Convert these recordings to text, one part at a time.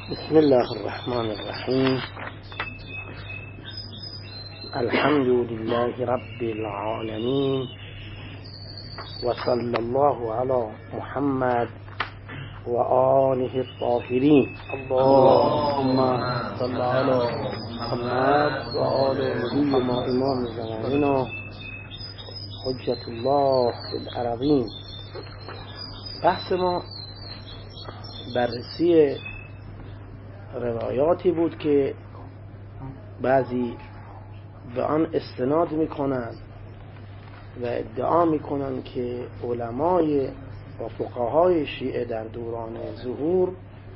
بسم الله الرحمن الرحیم. الحمد لله رب العالمین و صلی الله علی محمد و آله الطاهرین. اللهم صل علی محمد و آل نبی ما امام زمانین و حجت الله فی الارضین. بحث ما بررسی روایاتی بود که بعضی به آن استناد میکنند و ادعا میکنند که علمای و فقهای شیعه در دوران ظهور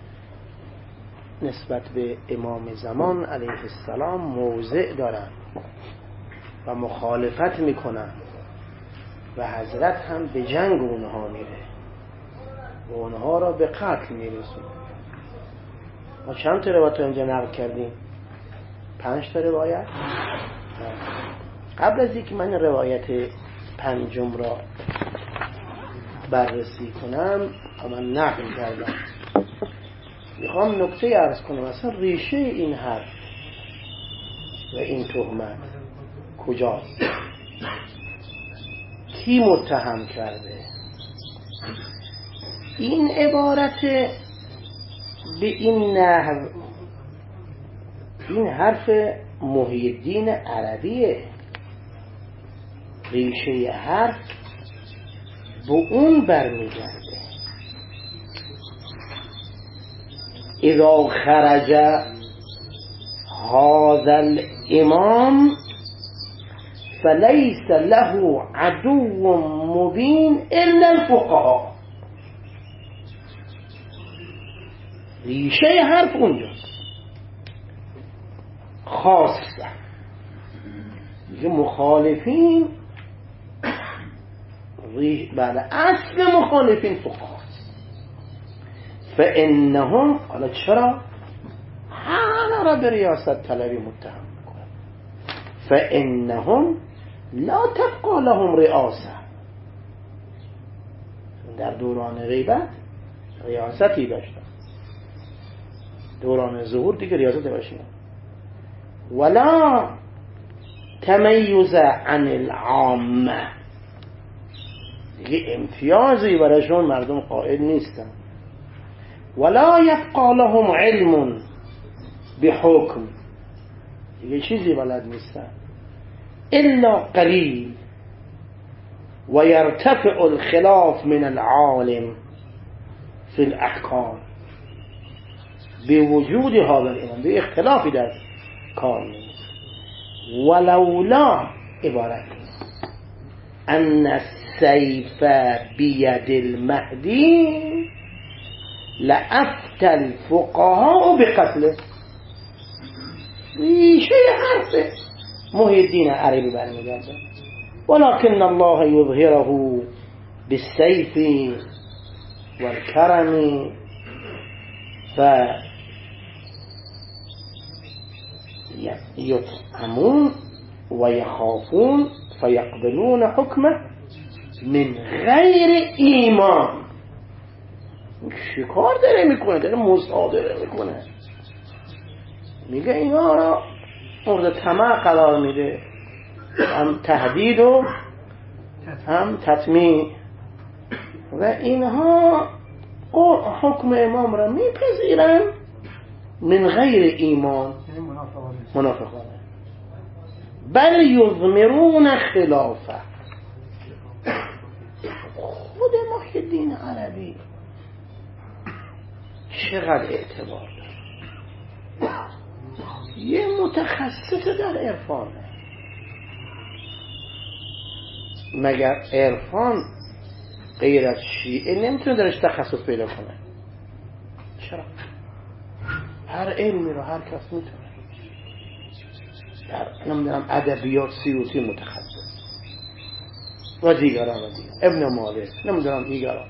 نسبت به امام زمان علیه السلام موضع دارند و مخالفت میکنند و حضرت هم به جنگ اونها میره و اونها را به قتل میرسونه. ما چند تا روایت اینجا نقل کردیم؟ 5 تا روایت. قبل از اینکه من روایت پنجم را بررسی کنم من نقل کردم، میخوام نکته عرض کنم اصلا ریشه این حرف و این تهمت کجاست، کی متهم کرده. این عبارت به این نحو، این حرف محی الدین عربیه، ریشه حرف به اون برمیگرده. اذا خرج هذا الامام فلیس له عدو مبین الا الفقهاء. ریشه حرف اونجاست. خاصه میگه مخالفین، بله اصل مخالفین فقهاست. فانهم، حالا چرا همه را به ریاست طلبی متهم میکنن؟ فانهم لا تبقى لهم رئاسه. در دوران غیبت ریاستی داشتن، دوران ظهور دیگه ریاست باشیم. ولا تمیز عن العامه، دیگه امتیازی برایشون مردم قائل نیستن. ولا یبقى لهم علم بحکم، دیگه چیزی بلد نیستن الا قلیل. و یرتفع الخلاف من العالم فی الاحکام به وجود هذا الامام، به اختلافی در کار نیست. ولولا عبارت ان السیف بید المهدی لافتی الفقهاء بقتله. ریشه حرف محی الدین عربی برمیگرده. ولكن الله یظهره بالسیف والکرم یطعمون و یخافون فیقبلون حکمه من غیر ایمان. شکار داره میکنه، داره مصادره میکنه، میگه اینا را مورد طمع قرار میده، هم تهدید و هم تطمیع، و اینها حکم امام را میپذیرن من غیر ایمان، منافقانه. بل یضمرون خلافه. خود محی الدین عربی چقدر اعتبار داره، یه متخصص در عرفانه. مگر عرفان غیر از شیعه نمیتونه درش تخصص پیدا کنه؟ چرا؟ هر علمی رو هر کس میتونه. در نمیدونم ادبیات سیوطی متخصص و دیگران ابن مالک، نمیدونم دیگران.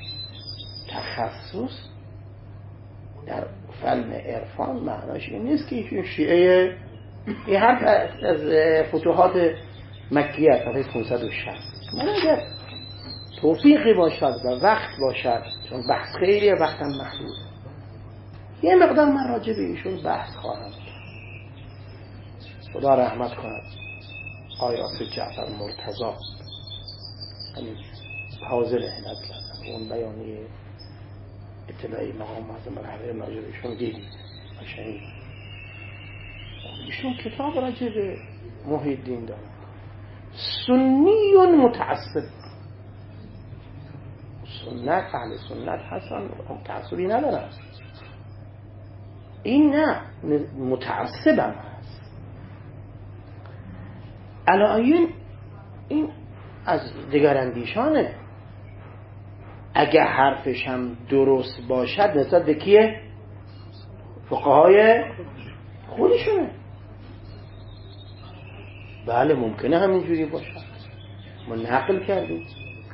تخصص در فن عرفان معناش این نیست که ایشون شیعه. این حرف از فتوحات مکیه صفحه 560. من اگر توفیقی باشد و وقت باشد، چون بحث خیلی وقتم محدود، یه مقدار من راجع به ایشون بحث خواهم کرد. خدا رحمت کند آیات جعفر مرتضی همین حاضر عنایت کردن، اون بیانیه اطلاعی مقام معظم الحرمین راجع به ایشون دیدید قشنگ. ایشون کتاب راجع به محی الدین دارن، سنی متعصب، سنت اهل سنت هستن، تعصبی ندارن. این نه، متعصب هم هست. علایین این از دگراندیشانه. اگه حرفش هم درست باشد نسبت به کیه؟ فقهای خودشونه. بله ممکنه همینجوری باشه، ما نقل کردیم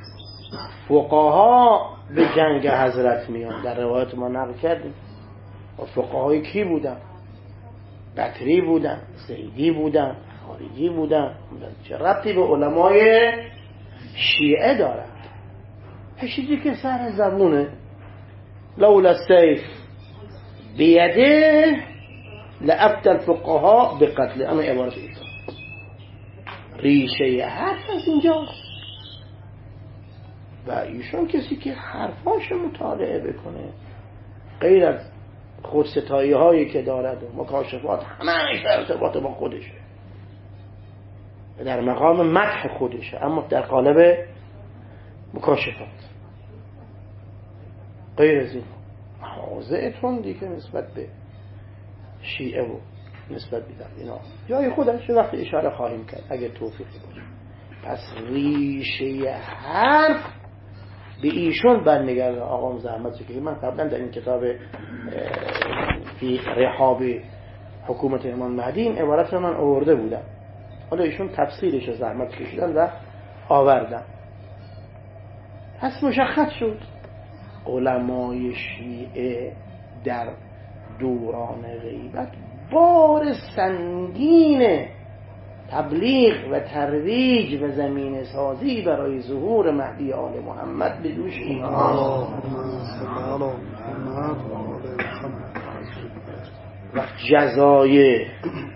فقها به جنگ حضرت میان، در روایت ما نقل کردیم. و فقهای کی بودن؟ بکری بودن، زیدی بودن، خارجی بودن. چه ربطی به علمای شیعه دارن؟ چیزی که سر زبونه. لولا السیف بیده لابت الفقهاء بقتل. اما عبارت ایتا ریشه حرف از اینجاست. و ایشون کسی که حرفاش مطالعه بکنه، غیر از خودستایی هایی که دارد و مکاشفات، همه ارتباط با خودشه، در مقام مدح خودشه، اما در قالب مکاشفات. غیر از این حاضرتون دیگه نسبت به شیعه و نسبت به اینا جای خودش وقتی اشاره خواهیم کرد اگه توفیقی باشه. پس ریشه حرف به ایشون برمیگرده. آقام زحمت که من قبلا در این کتاب فی رحاب حکومت امام مهدی این عبارت رو من آورده بودم، حالا ایشون تفصیلش رو زحمت کشیدن و آوردن. پس مشخص شد علمای شیعه در دوران غیبت بار سنگین تبلیغ و ترویج و زمینه سازی برای ظهور مهدی آل محمد به دوش اینها. وقت جزای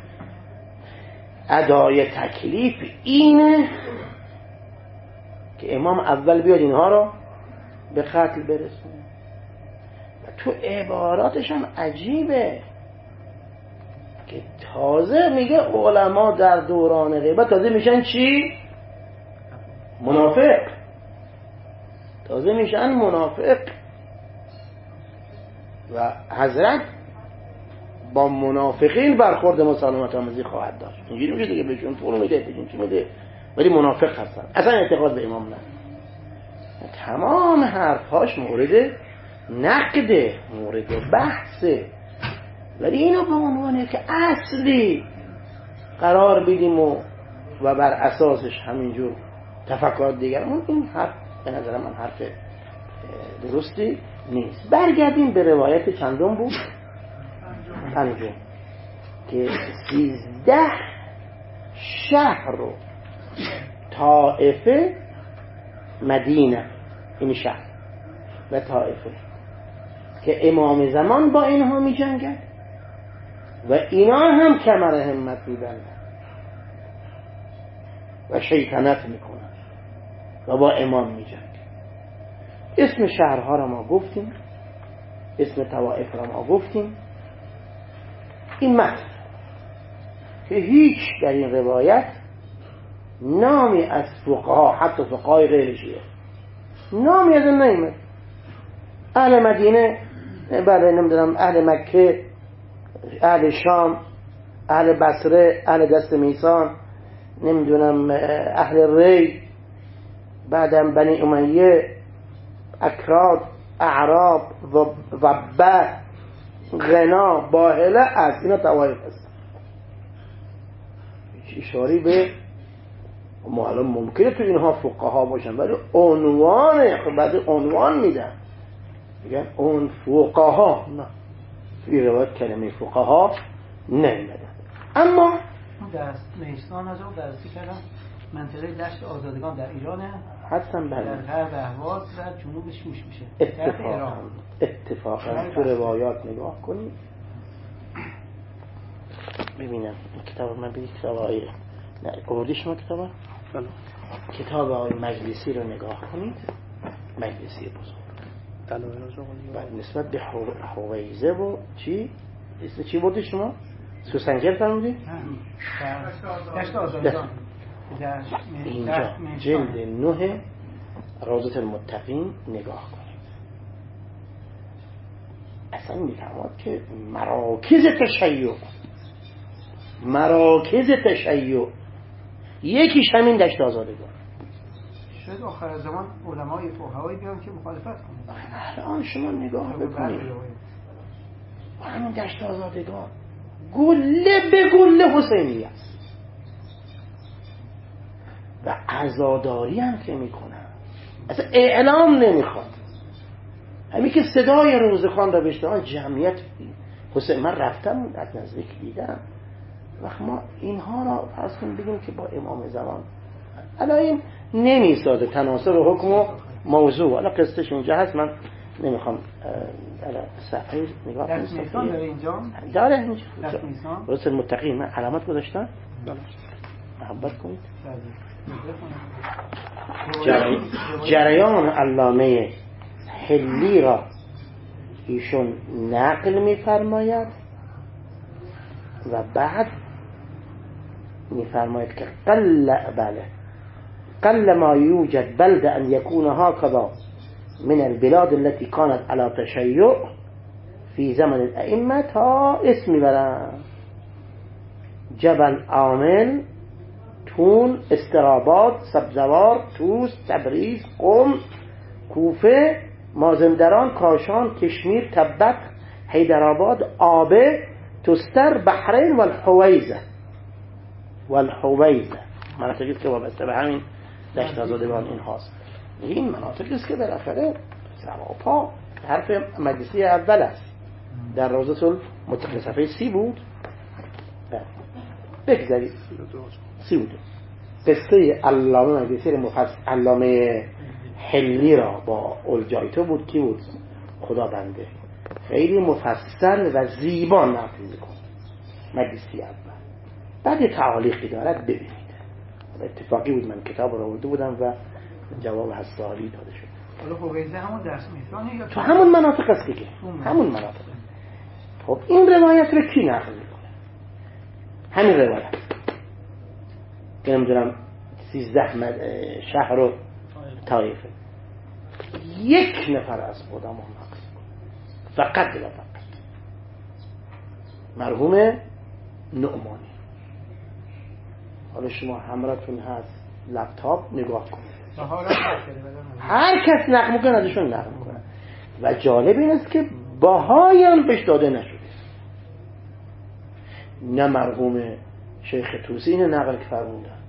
ادای تکلیف اینه که امام اول بیاد اینها رو به قتل برسونه. و تو عباراتش هم عجیبه که تازه میگه علما در دوران غیبت تازه میشن چی؟ منافق. تازه میشن منافق. و حضرت با منافقین برخورد مسالمت آمیزی خواهد داشت. اینجوری میشه دیگه بهشون پول میده، بهشون چی میده، ولی منافق هستن، اصلا اعتقاد به امام نه. تمام حرفهاش مورد نقده، مورد بحثه، ولی اینو به عنوانه که اصلی قرار بدیم و بر اساسش همینجور تفکرات دیگرمون، این حرف به نظر من حرف درستی نیست. برگردیم به روایت چندم بود؟ پنجم، که 13 شهر رو طائفه، مدینه این شهر و طائفه که امام زمان با اینها می جنگن و اینا هم کمر همت میبندن و شیطنت میکنن و با امام می جنگن. اسم شهرها را ما گفتیم، اسم طوائف را ما گفتیم. این متن که هیچ در این روایت نامی از فقها، حتی فقهای غیر شیعه، نامی از این نیامد. اهل مدینه، بله نمیدونم، اهل مکه، اهل شام، اهل بصره، اهل دست میسان، نمیدونم اهل ری، بعدم بنی امیه، اکراد، اعراب، وبه، غنا، باهله، از اینا طوایف هست. اشاری به معلوم ممکنه تو اینها فقها باشن، ولی عنوانه بعد عنوان میدن، میگن اون فقها. نه، توی روایت کلمه فقها نمیدن. اما در میستان از اون درستی کردم منطقه دشت آزادگان در ایرانه. هستن بله. در غرب اهواز در جنوب شوش میشه. اتفاقا تو روایات نگاه کنید ببینم این کتاب من بگید کتاب آقای قبولی شما کتاب کتاب آقای مجلسی رو نگاه کنید. مجلسی بزرگ بعد نسبت به حویزه و چی بودی شما؟ سوسنجر فرمودی؟ دشت آزادگان اینجا جلد 9 روضة المتقین نگاه کنید. اصلا میفرماد که مراکز تشیع یکیش همین دشت آزادگان. شاید آخر زمان علمای فقهایی بیان که مخالفت کنند. الان شما نگاه بکنید همین دشت آزادگان گله به گله حسینی است و عزاداری هم که میکنن اصلا اعلام نمیخواد. همین که صدای روزخوان را بشنوند جمعیت حسین. من رفتم از نزدیک دیدم وقت ما اینها را فرض کنیم بگیم که با امام زمان الان این نمیسازه تناسب حکم و موضوع. الان قصتش اینجا هست من نمیخوام صفحه نگاه کنم. داره اینجا؟ داره اینجا روضة المتقین. من علامت گذاشتم محبت کنید. جریان علامه حلی را ایشون نقل میفرماید و بعد میفرماید که قل ما یوجد بلده ان یکون هكذا من البلاد التي كانت على تشيع في زمن الائمه تا اسم میبرن جبل عامل، تون، استراباد، سبزوار، توس، تبریز، قم، کوفه، مازندران، کاشان، کشمیر، تبت، حیدرآباد، آبه، تستر، بحرین و الحویزه مناطقی که وابسته به همین دشت آزادگان این هاست. این مناطقی است که بالاخره سراپا حرف مجلسی اول است در روضة المتقین صفحه 30 بود. بگذارید 30 بود. قصه علامه مجلسی علامه حلی را با اولجایتو بود. کی بود؟ خدا بنده. خیلی مفصل و زیبا نقل میکنه مجلسی اول. بعد تعالیقی دارد ببینید. اتفاقی بود من کتاب رو آورده بودم و جواب حسالی داده شد. حالا حویزه همون درس میفرانه یا تو همون مناطق است دیگه. همون مناطق. خب این روایت رو کی نقل میکنه؟ همین روایت که نمیدونم 13 شهر و طایفه یک نفر از خودمون نقل فقط و فقط مرحوم نعمانی. حالا شما همراهتون هست لپتاپ نگاه کنید. هر کس نقل میکنه ازشون نقل میکنه و جالب این است که باهایان بهش داده نشده. نه مرحوم شیخ توسی اینو نقل فرمودن،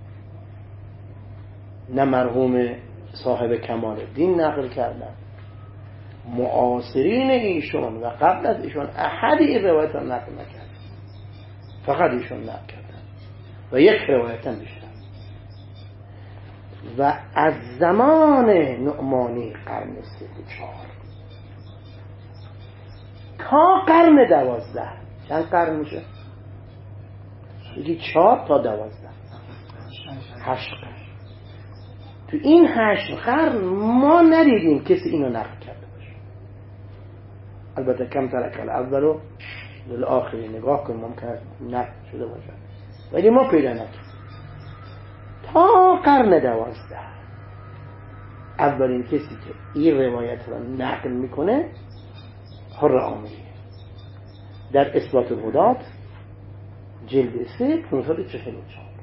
نه مرحوم صاحب کمال الدین نقل کردن. معاصرین ایشون و قبل از ایشون احد این روایت را نقل نکرد، فقط ایشون نقل کردن و یک روایت هم بیشتر. و از زمان نعمانی قرن 3 و 4 تا قرن 12 چند قرن میشه؟ یکی 4 تا 12 8 قرن. تو این 8 قرن ما ندیدیم کسی اینو نقل کرده باشه. البته کم ترک الاول و للآخری نگاه کنیم ممکن نقل شده باشه ولی ما پیدا نکردیم. تا قرن 12 اولین کسی که این روایت را نقل میکنه حر عاملی در اثبات الهدات جلد 3 544.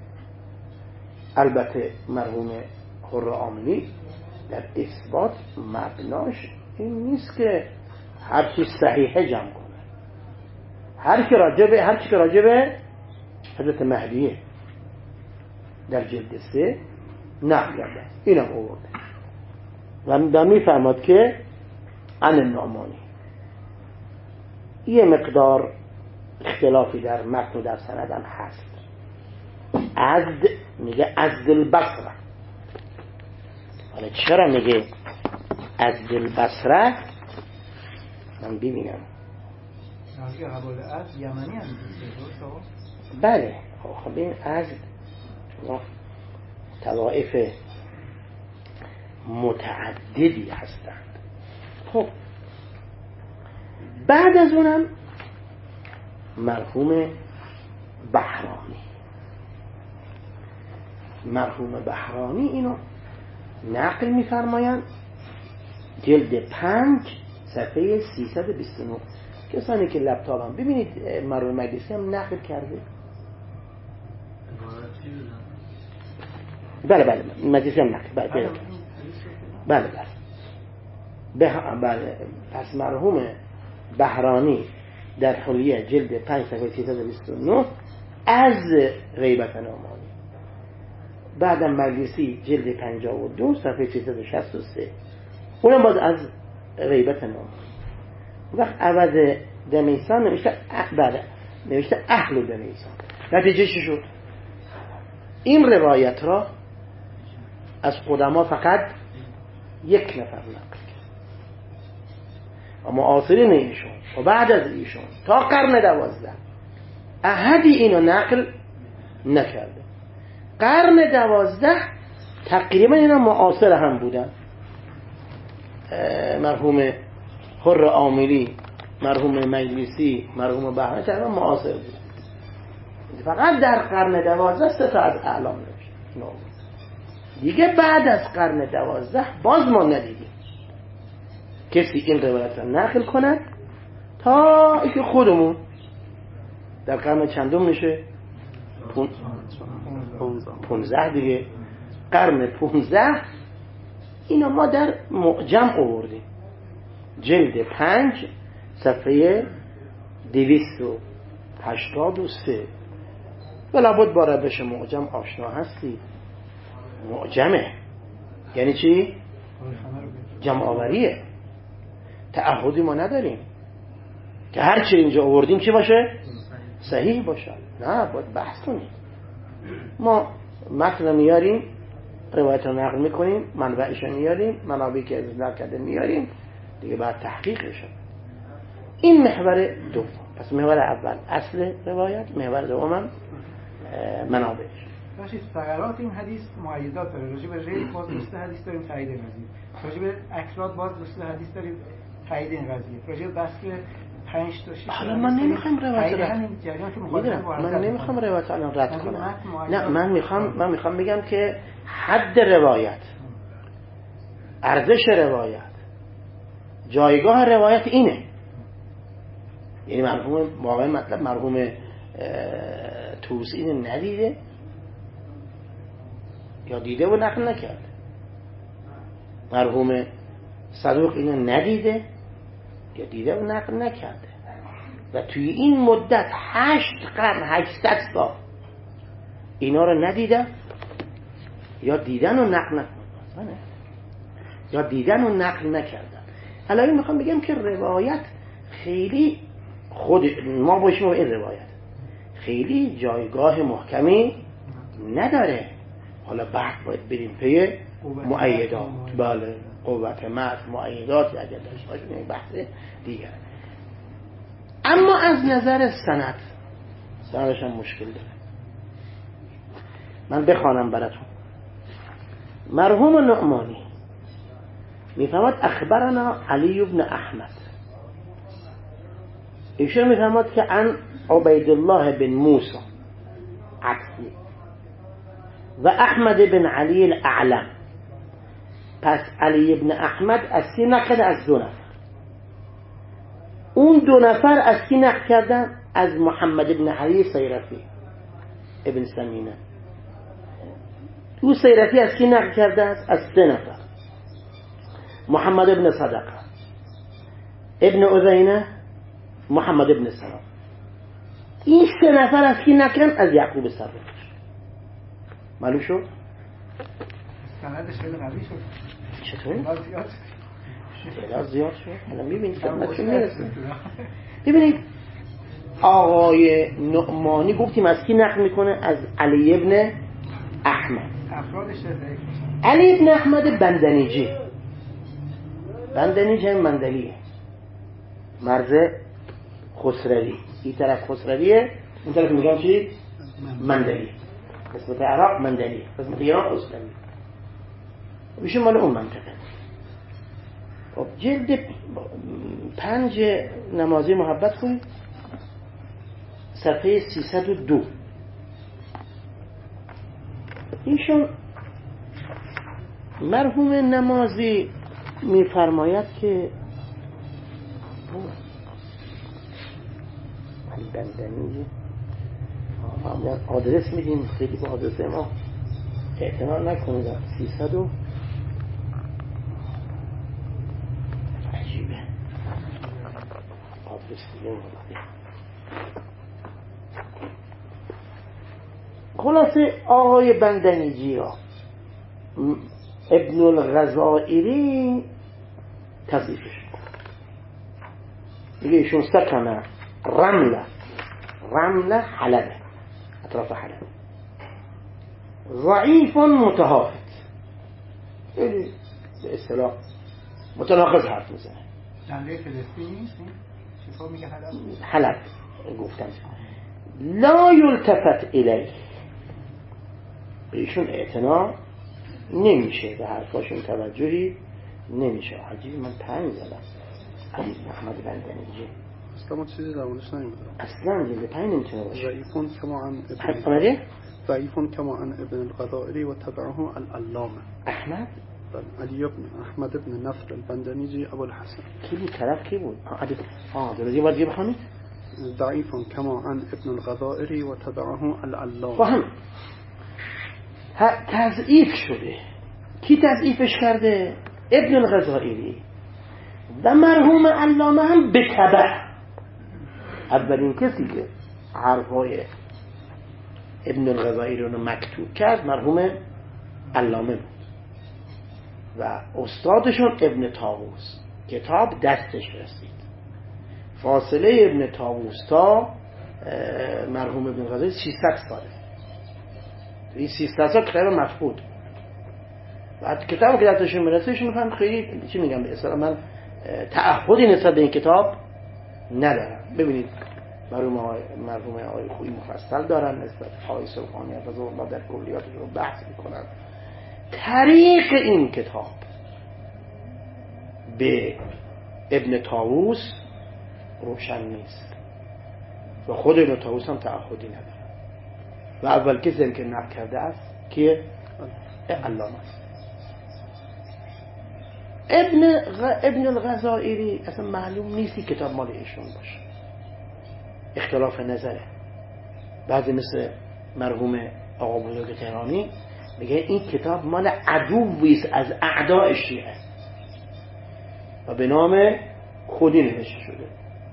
البته مرحوم حر عاملی در اثبات مبناش این نیست که هر چیز صحیحه جمع کنه. هر کی که راجبه حضرت مهدیه در جلد 3 نقل کرده اینم آورده و میفرماد که عن النعمانی. یه مقدار اختلافی در متن و در سند هم هست. عزد میگه عزد البصره. حالا چرا میگه از البصره؟ من ببینم. نازی قبول از یمنی هم بله. خب این از طوائف متعددی هستند. خب بعد از اونم مرحوم بحرانی اینو نقل میفرمایند، جلد 5 صفحه 329. کسانی که لپتاپ هم ببینید مرحوم مجلسی هم نقل کرده. بله مجلسی هم نقل بله. پس مرحوم بحرانی در حلیه جلد 5 صفحه 329 از غیبت نعمانی، بعدم مجلسی جلد 52 صفحه 363 اونم باز از غیبت نعمانی. وقت عوض دمیسان نوشته اهل دمیسان. نتیجه چی شد؟ این روایت را از قدما فقط یک نفر نقل کرد و معاصرین ایشون و بعد از ایشون تا قرن 12 احدی اینو نقل نکرده. قرن 12 تقریبا اینا معاصر هم بودن. مرحوم حر عاملی، مرحوم مجلسی، مرحوم بحرانی تقریبا معاصر بود. فقط در قرن 12 3 تا از اعلام نوشت. دیگه بعد از قرن 12 باز ما ندیدیم کسی این روایت را نقل کند تا اینکه خودمون در قرن چندم میشه 15 دیگه، قرن 15 اینا ما در معجم آوردیم، جلد 5 صفحه 283. ولابد با روش معجم آشنا هستی. معجمه یعنی چی؟ جمع آوریه. تعهدی ما نداریم که هر چی اینجا آوردیم چی باشه؟ صحیح باشه. نه، باید بحث کنیم. ما متن میاریم، روایت رو نقل میکنیم، منبعش میاریم، منابعی که از نقل کرده میاریم، دیگه بعد تحقیق بشه. این محور دوم. پس محور اول اصل روایت، محور دوم منابعش. باشید ثغرات این حدیث مؤیدات داره. راجع به ریل باز دوست حدیث داریم تایید این قضیه. راجع به اکراد باز دوست حدیث داریم تایید این قضیه. راجع به بحث 5 تا 6 حالا من نمیخوام روایت الان رد کنم. نه، من میخوام بگم که حد روایت، ارزش روایت، جایگاه روایت اینه. یعنی مرحوم واقعا مطلب مرحوم توسی اینو ندیده یا دیده و نقل نکرده، مرحوم صدوق اینو ندیده یا دیده و نقل نکرده و توی این مدت 8 قرن 800 سال اینا رو ندیدن یا دیدن و نقل نکردن یا دیدن و نقل نکردن. حالا این میخوام بگم که روایت خیلی خود ما باشیم و این روایت خیلی جایگاه محکمی نداره. حالا بعد باید بریم پی مؤیدات. بله، قوت متن، مؤیدات اگر داشته باشیم این بحث دیگر. اما از نظر سندش هم مشکل داره. من بخوانم براتون. مرحوم نعمانی میفهمد اخبرنا علی بن احمد، ایشون میفهمد که عن عبیدالله بن موسی عطفی و احمد بن علی الاعلم. پس علی بن احمد از کی نقل؟ از 2 نفر. اون 2 نفر از کی نقل کردن؟ از محمد بن علی سیرفی ابن سمینه. او سیرفی از کی نقل کرده است؟ از 3 نفر: محمد بن صدقه، ابن عزینه، محمد بن سلام. این 3 نفر از کی نقل کردن؟ از یعقوب صدوق. معلوم شد؟ سندش خیلی قوی شد. چطور؟ زیاد شد. حالا میبینید خدمتشون میرسه. ببینید آقای نعمانی گفتیم از کی نقل میکنه؟ از علی ابن احمد. علی ابن احمد بندنیجی، بندنیج هم مندلیه، مرز خسروی، این طرف خسرویه، این طرف میگن چی؟ مندلی. قسمت عراق مندلی، قسمت ایران خسروی. میشه مال اون منطقه. خب جلد 5 نمازی محبت کنید، صفحه 302. ایشون مرحوم نمازی میفرماید که بندنی آدرس میدیم، خیلی با آدرس ما اعتنا نکنید. 300 عجیبه آدرس دیگه. خلاصه آقای بندنیجی را ابن الغزائری تضعیفش میگه ایشون سکنه رمله حلبه، اطراف حلب، ضعیف متهافت، خیلی به اصطلاح متناقض حرف میزنه. جنبه فلسطینی نیست؟ چطور میگه حلب گفتم لا یلتفت الیه، ایشون اعتنا نمیشه به حرفاشون، توجهی نمیشه. عجیب، من 5 زدم علی احمد بندنیجی اصلا ما چیزی درمونش نمیدونم، اصلا جلد 5 نمیتونه باشه. ضعیفون کما عن ابن الغزائری و تبعه العلامه احمد علی ابن احمد ابن نصر البندنیجی ابو الحسن. کی بود طرف کی بود؟ درستی باید یه بخونید. ضعیفون کما عن ابن الغزائری و تبعه العلامه. فهم تضعیف شده. کی تضعیفش کرده؟ ابن الغزائری و مرحوم علامه هم به تبع. اولین کسی که حرفای ابن الغزائری رو مکتوب کرد مرحوم علامه بود و استادشون ابن طاووس. کتاب دستش رسید. فاصله ابن طاووس تا مرحوم ابن الغزائری 600 ساله. این 300 سال کتاب مفقود. بعد کتابی که دستشون میرسه ایشون میفهم خیلی چی میگم به اصطلاح من تعهدی نسبت به این کتاب ندارم. ببینید مرحوم آقای خویی مفصل دارن نسبت آقای سلطانی حفظه الله در کلیاتش رو بحث میکنن. طریق این کتاب به ابن طاووس روشن نیست و خود ابن طاووس هم تعهدی نداره و اول کسی که نقل کرده است که علامه است. ابن الغزائری اصلا معلوم نیستی کتاب مال ایشون باشه، اختلاف نظره. بعضی مثل مرحوم آقا بزرگ تهرانی میگه این کتاب مال عدویست از اعداء شیعه و به نام خودی نوشته شده.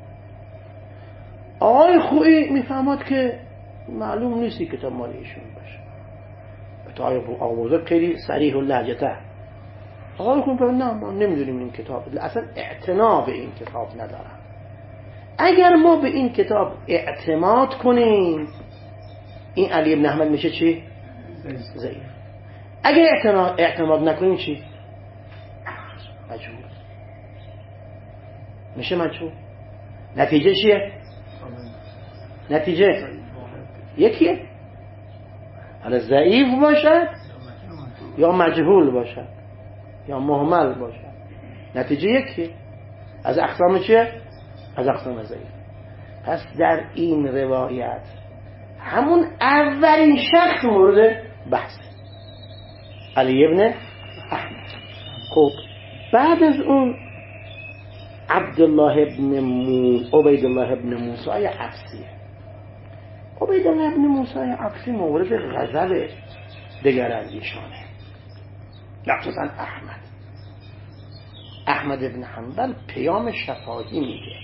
آقای خویی میفهمد که معلوم نیستی کتاب مال ایشون باشه. تا آقا بزرگ خیلی صریح و لهجته. آقای خویی میفهمد نه ما نمیدونیم این کتاب، اصلا اعتنا به این کتاب ندارم. اگر ما به این کتاب اعتماد کنیم این علی ابن احمد میشه چی؟ ضعیف. اگر اعتماد نکنیم چی؟ مجهول میشه. مجهول. نتیجه چیه؟ نتیجه یکیه، حالا ضعیف باشد یا مجهول باشد یا مهمل باشد، نتیجه یکیه. از اقسام چیه؟ از اقسام ضعیف. پس در این روایت همون اولین شخص مورد بحث علی ابن احمد. خب بعد از اون عبدالله ابن موسی عبسی. عبیدالله ابن موسی عبسی مورد غضب دیگر از ایشانه، خصوصا احمد ابن حنبل پیام شفاهی میده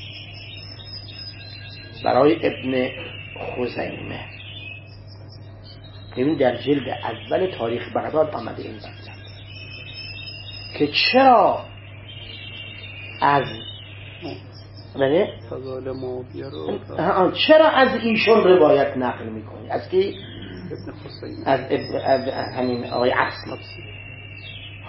برای ابن خزیمه. ببین در جلد اول تاریخ بغداد آمده این مطلب که چرا از ایشون روایت نقل میکنی؟ از کی؟ از همین آقای عبسی.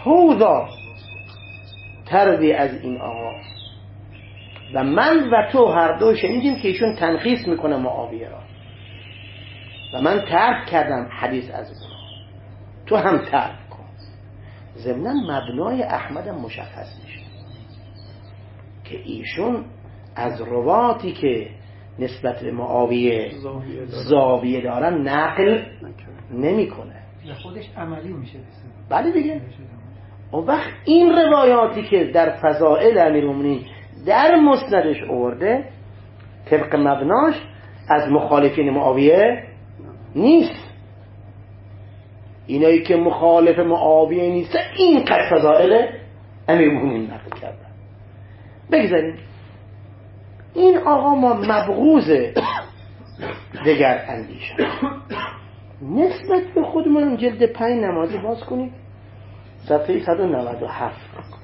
حوضا تربی از این آقا. و من و تو هر دو شنیدیم که ایشون تنخیص میکنه معاویه را و من ترک کردم حدیث از اون، تو هم ترک کن. ضمناً مبنای احمد مشخص میشه که ایشون از رواتی که نسبت به معاویه زاویه دارن نقل نمیکنه، خودش عملی میشه. بله دیگه. اون وقت این روایاتی که در فضائل امیرالمومنین در مسندش آورده طبق مبناش از مخالفین معاویه نیست. اینایی که مخالف معاویه نیست این قد فضائل امیرالمومنین نقل کردن. بگذاریم این آقا ما مبغوض دگر اندیشه نسبت به خودمون. جلد 5 نمازی باز کنید صفحه 197.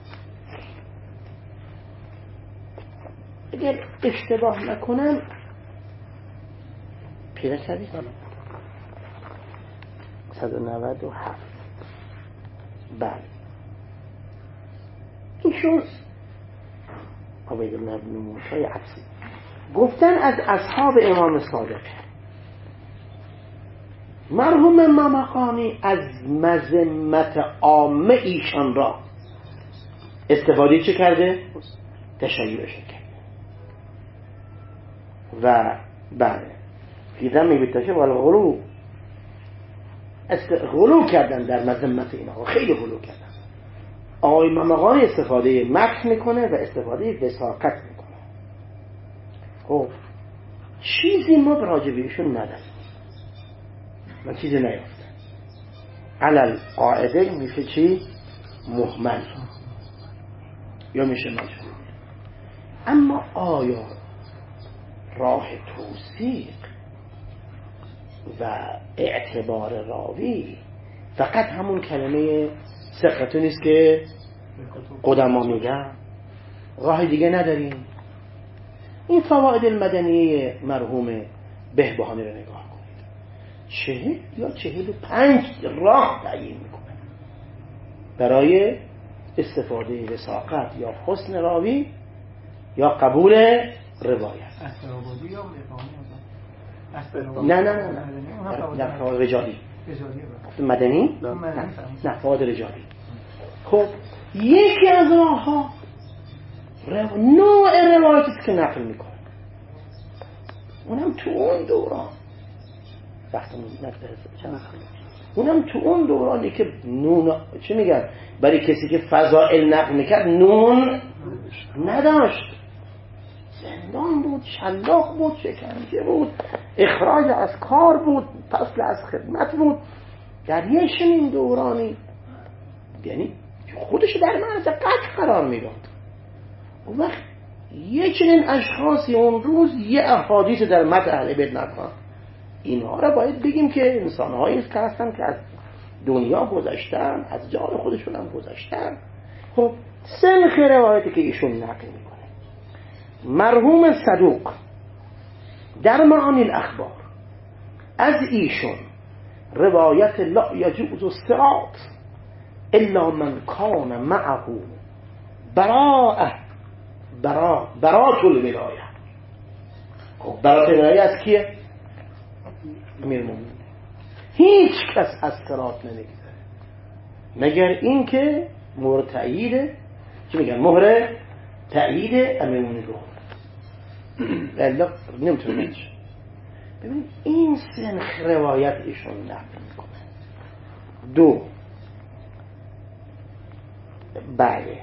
اگر اشتباه نکنم پیدا کردید 197. بله ایشون عبیدالله بن موسی عبسی گفتن از اصحاب امام صادق مرحوم ممقانی از مذمت عامه ایشان را استفاده چه کرده؟ تشیعش کرده. و بله دیدم میبیتشه والغلو غلو کردن در مذمت این آقا، خیلی غلو کردن. آقای ممقانی استفاده مکس میکنه و استفاده وثاقت میکنه. خب چیزی ما راجع بهشون نداریم، من چیزی نیافتم. علل قاعده میشه چی؟ مهمل یا میشه مجهول. اما آیا راه توثیق و اعتبار راوی فقط همون کلمه ثقة نیست که قدما میگن؟ راه دیگه نداریم. این فواید المدنیه مرحوم بهبهانی رو نگاه کنید، 40 یا 45 راه تعیین میکنه برای استفاده وثاقت یا حسن راوی یا قبول روایت. نه در فواید رجالی مدنی نه فواید رجالی. خب یکی از راه ها نوع روایتی که نقل میکنه، اونم تو اون دوران اونم تو اون دورانی که نون چه میگن برای کسی که فضائل نقل میکرد نون نداشت، زندان بود، شلاق بود، شکنجه بود، اخراج از کار بود، فصل از خدمت بود. در یه چنین دورانی یعنی خودش در معرض قتل قرار میداد. اون وقت یه چنین اشخاصی اون روز یه احادیث در متن اهل بیت نقل، اینها را باید بگیم که انسان‌هایی که هستن که از دنیا گذشتن، از جان خودشون هم گذشتن. خب سنخ روایتی که ایشون نقل میکنه مرحوم صدوق در معانی الاخبار از ایشون روایت لا یجوز الصراط الا من کان معه براءة الولایه. خب براءة الولایه از کیه؟ امیرالمومنین. هیچ کس از صراط نمیگذره مگر این که مهر تأیید چی میگن؟ مهر تأیید امیرالمومنین رو الا نمیتونه بشه. ببین این سنخ روایت ایشون نقل میکنه. 2 بله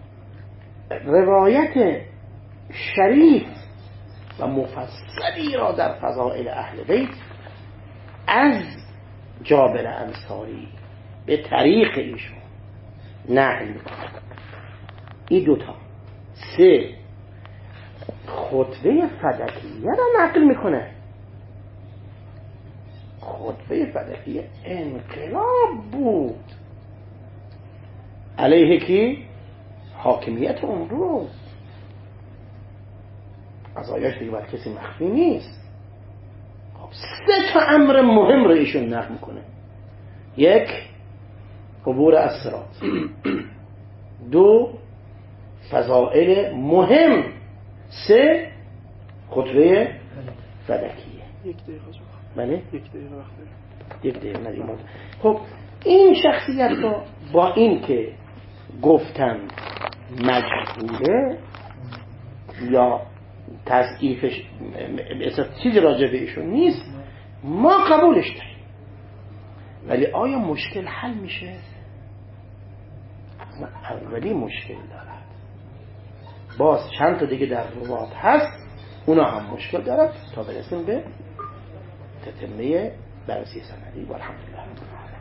روایت شریف و مفصلی را در فضائل اهل بیت از جابر انصاری به طریق ایشون نقل میکنه. این 2 تا. 3 خطبه فدکیه را نقل میکنه. خطبه فدکیه انقلاب بود علیه کی؟ حاکمیت اون روز. قضایاش دیگه باید کسی مخفی نیست. خب 3 تا امر مهم رو ایشون نقل میکنه. 1 عبور از صراط. 2 فضائل مهم. 3 خطبه فلکیه. 1 دقیقه. بله 1 دقیقه وقت داریم. 1 دقیقه ندیم. خب این شخصیت رو با این که گفتم مجهوله یا تضعیفش چیزی راجع به ایشون نیست، ما قبولش داریم، ولی آیا مشکل حل میشه؟ اولی مشکل دارد، باز چند تا دیگه در روات هست اونا هم مشکل دارد تا برسیم به تتمه بررسی سندی. والحمدلله.